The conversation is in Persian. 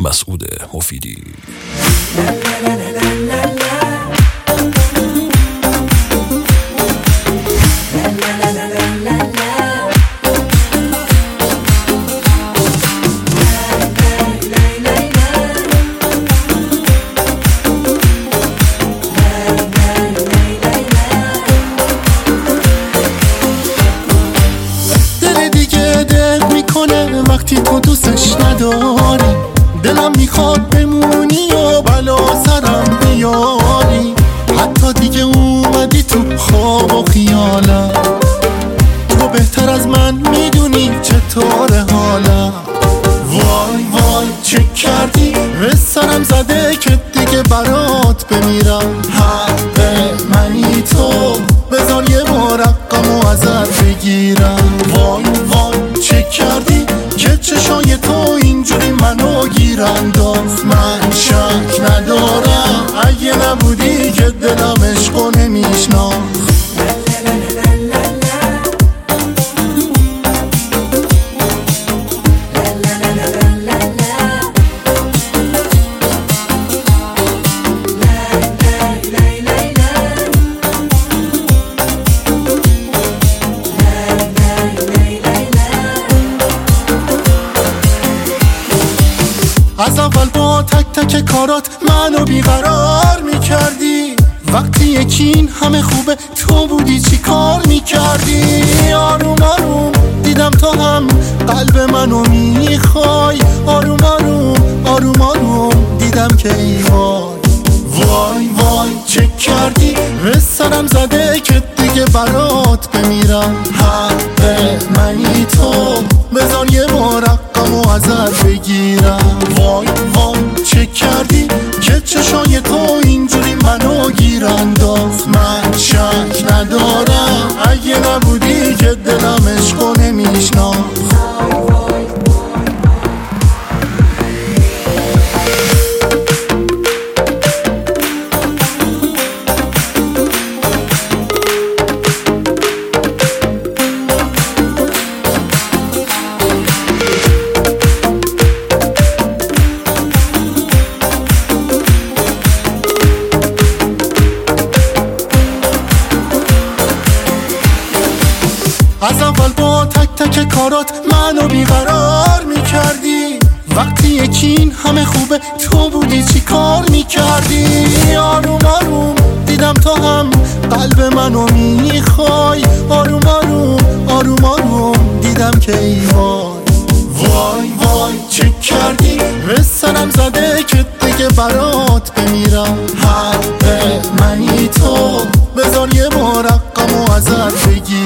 مسعود مفیدی. وقتی تو دوستش نداری دلم میخواد بمونی و بلا سرم بیاری، حتی دیگه اومدی تو خواب و خیالم، تو بهتر از من میدونی چطور حالم. وای وای چه کردی به سرم زده که دیگه برات بمیرم، حق منی تو بذار یه مرقمو ازت بگیرم. وای وای چه کردی که چشای تو اینجوری منو گیرانداز، من شک ندارم اگه نبودی که دلم عشقو نمیشناخت. از اول با تک تک کارات منو بیقرار میکردی، وقتی یکین همه خوبه تو بودی چی کار میکردی؟ آروم آروم دیدم تو هم قلب منو میخوای، آروم آروم آروم آروم دیدم که ای وای. وای وای چه کردی به سرم زده که دیگه برات بمیرم، حق منی تو بذار یه مرقمو ازت بگیرم. وای وای چه کردی که چشای تو اینجوری منو گیرانداز، من شک ندارم اگه نبودی که دلم عشقو نمیشناخت. از اول با تک تک کارات منو بیقرار میکردی، وقتی یکین همه خوبه تو بودی چی کار میکردی؟ آروم آروم دیدم تو هم قلب منو میخوای، آروم آروم آروم آروم دیدم که ای وای. وای وای چه کردی به سرم زده که دیگه برات بمیرم، حق منی تو بذار یه مرقمو ازت بگیر.